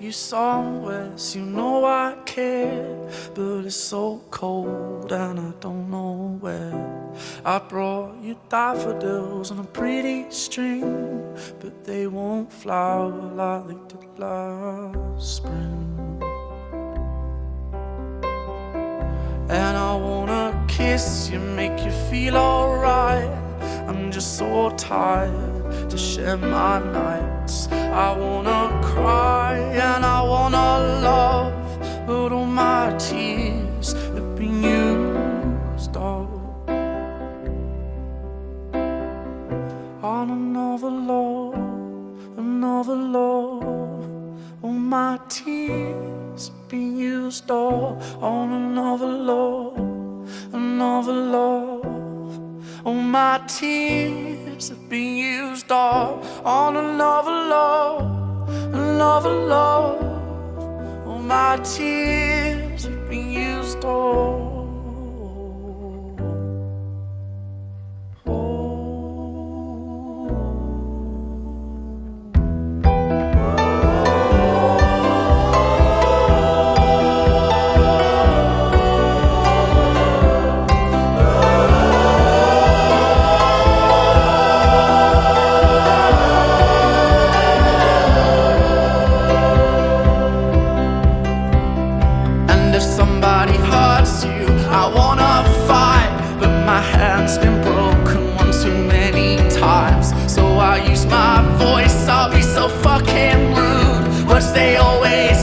you somewhere, so you know I care. But it's so cold and I don't know where. I brought you daffodils on a pretty string, but they won't flower like they did last spring. And I wanna kiss you, make you feel alright. I'm just so tired to share my nights. I wanna cry and I wanna love, but all my tears have been used up on another love, another love. All my tears have been used up on another love, another love. All my tears have been used up on another love, another love. All my tears have been used up. If somebody hurts you, I wanna fight, but my hand's been broken one too many times. So I use my voice, I'll be so fucking rude, which they always